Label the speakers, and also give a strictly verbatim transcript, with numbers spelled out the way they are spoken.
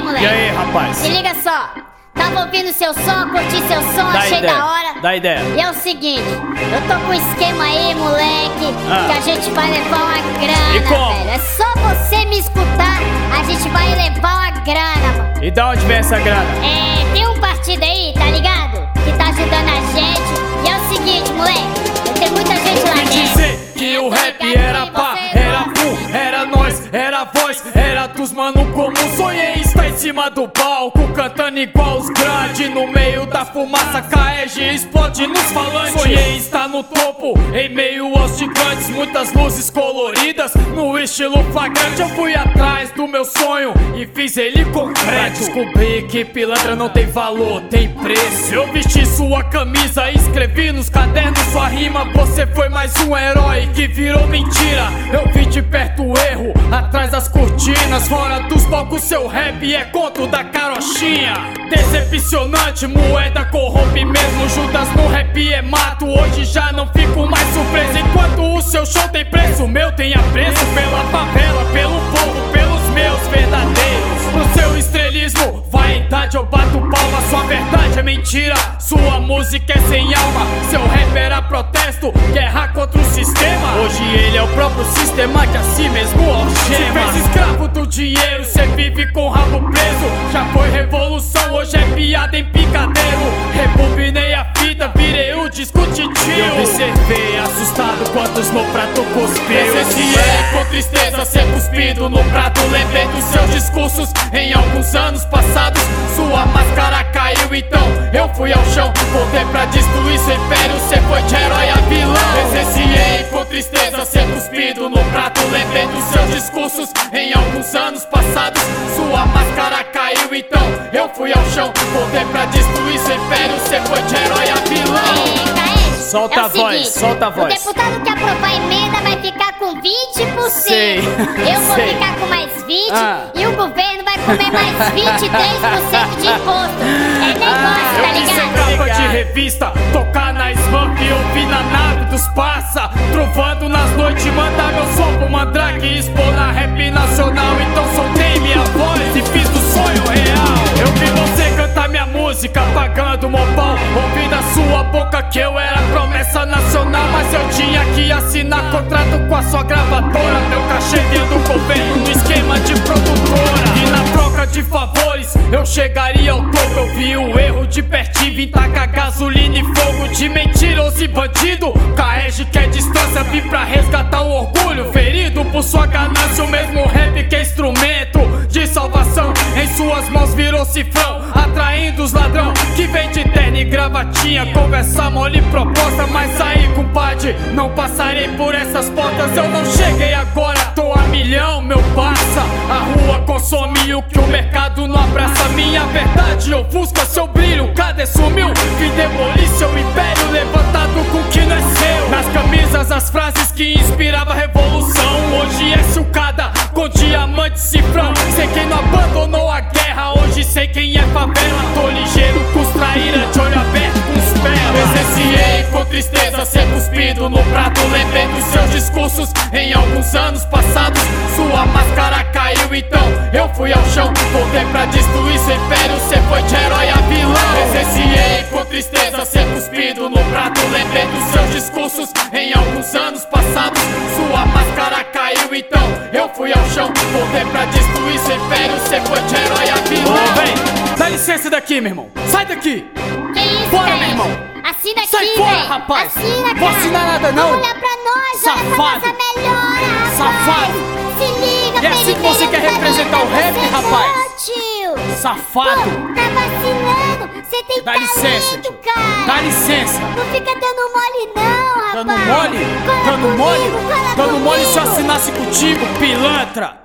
Speaker 1: moleque?
Speaker 2: E aí, rapaz?
Speaker 1: Se liga só. Tava ouvindo seu som, curti seu som,
Speaker 2: Dá
Speaker 1: achei
Speaker 2: ideia.
Speaker 1: da hora.
Speaker 2: Dá ideia.
Speaker 1: E é o seguinte, eu tô com um esquema aí, moleque,
Speaker 2: Ah.
Speaker 1: que a gente vai levar uma grana,
Speaker 2: E como?
Speaker 1: velho. É só você me escutar, a gente vai levar uma grana, mano.
Speaker 2: E da onde vem essa grana?
Speaker 1: É, tem um partido aí, tá ligado? Que tá ajudando a gente. E é o seguinte, moleque, tem muita gente lá
Speaker 2: Ouvi
Speaker 1: dentro.
Speaker 2: dizer que o rap era pá, era pum, era nós, era voz, era dos mano comum. Sonhei estar em cima do palco, cantando igual os grandes. No meio da fumaça, K E G explode nos falantes. Sonhei estar no topo, em meio aos gigantes. Muitas luzes coloridas, no estilo flagrante. Eu fui atrás do meu sonho e fiz ele concreto. Descobri que pilantra não tem valor, tem preço. Eu vesti sua camisa, escrevi nos cadernos sua rima. Você foi mais um herói que virou mentira. Eu vi de perto o erro, atrás das cortinas. Fora dos palcos seu rap é conto da carochinha. Decepcionante, moeda corrompe mesmo. Judas no rap é mato, hoje já não fico mais surpreso. Enquanto o seu show tem preço, o meu tem apreço. Pela favela, pelo povo, pelos meus verdadeiros. No seu estrelismo, vaidade eu bato palma. Sua verdade é mentira, sua música é sem alma. Seu rap era protesto, guerra contra o sistema. Hoje ele é o próprio sistema que a si mesmo algema. Se fez escravo do dinheiro, cê vive com o rabo preso. Já foi revolução, hoje é piada em picadeiro. Rebobinei a fita, virei o disco titio. Eu observei, assustado, quantos no prato cuspiu. Presenciei com tristeza ser cuspido no prato. Lembrei dos seus discursos em alguns anos passados. Sua máscara caiu, então eu fui ao chão. Voltei pra destruir seu império, cê foi de herói a vilão. Presenciei com tristeza ser cuspido no prato. Lembrei dos seus discursos em alguns anos passados. Sua máscara caiu, então eu fui ao chão. Voltei pra destruir seu império, cê foi de herói a vilão. Solta
Speaker 1: é
Speaker 2: a voz,
Speaker 1: seguinte,
Speaker 2: solta a voz.
Speaker 1: O deputado que aprovar a emenda vai ficar com vinte por cento.
Speaker 2: Sei,
Speaker 1: Eu vou
Speaker 2: sei.
Speaker 1: ficar com mais vinte por cento
Speaker 2: Ah.
Speaker 1: e o governo vai comer mais vinte e três por cento de imposto. É negócio, tá
Speaker 2: Eu vi ser
Speaker 1: ligado?
Speaker 2: capa de revista, tocar na Smurf e ouvir na nave dos passa. Trovando nas noites, mandar meu som pro Mandrake, expor na rap nacional. Então soltei minha voz e fiz do sonho real. Eu vi você cantar minha música, pagando mó pau. Ouvi da sua boca que eu era promessa nacional. Mas eu tinha que assinar contrato com a sua gravadora. Meu cachê vinha do governo no esquema de produtora. E na troca de favores eu chegaria ao topo. Eu vi o erro de pertinho, vim tacar gasolina e fogo. De mentiroso e bandido, K E G quer distância. Vim pra resgatar o orgulho, ferido por sua ganância. O mesmo rap que é instrumento de salvação, em suas mãos virou cifrão, atraindo os ladrão que vem de terno e gravatinha. Conversa mole proposta, mas aí compadre, não passarei por essas portas. Eu não cheguei agora, tô a milhão, meu parça. A rua consome o que o mercado não abraça. Minha verdade ofusca seu brilho, cadê sumiu? Vim demolir seu império, levantado com o que não é seu. Nas camisas as frases que inspirava a revolução. Hoje é sucada com diamante cifrão. Sei quem não abandonou a guerra, hoje sei quem é favela. Tô ligeiro com os traíra, de olho aberto com os pés. Presenciei com tristeza ser cuspido no prato. Lembrei dos seus discursos em alguns anos passados. Sua máscara caiu, então eu fui ao chão. Voltei pra destruir seu império, cê foi de herói a vilão. Presenciei com tristeza ser cuspido no prato. Lembrei dos seus discursos em alguns anos passados. Sua máscara caiu, então eu fui ao chão. Voltei pra destruir seu império, cê foi de herói a vilão. Ô, vem, dá licença daqui, meu irmão. Sai daqui.
Speaker 1: Que isso,
Speaker 2: Fora,
Speaker 1: cara?
Speaker 2: meu irmão.
Speaker 1: Assina aqui,
Speaker 2: Sai fora,
Speaker 1: véi.
Speaker 2: rapaz.
Speaker 1: Assina,
Speaker 2: Vou
Speaker 1: cara.
Speaker 2: assinar nada, não.
Speaker 1: Olha pra nós,
Speaker 2: Safado.
Speaker 1: olha pra nossa melhora, rapaz.
Speaker 2: Safado.
Speaker 1: Se liga,
Speaker 2: E é assim que você quer representar o rap, rapaz?
Speaker 1: Não, tio.
Speaker 2: Safado.
Speaker 1: Pô, tá vacilando. Você tem
Speaker 2: Dá
Speaker 1: talento,
Speaker 2: licença, tio.
Speaker 1: cara.
Speaker 2: Dá licença.
Speaker 1: Não fica dando mole não, rapaz.
Speaker 2: Dando mole?
Speaker 1: Cola
Speaker 2: Dando
Speaker 1: comigo,
Speaker 2: mole?
Speaker 1: cola
Speaker 2: Dando mole se eu
Speaker 1: comigo.
Speaker 2: assinasse contigo, pilantra.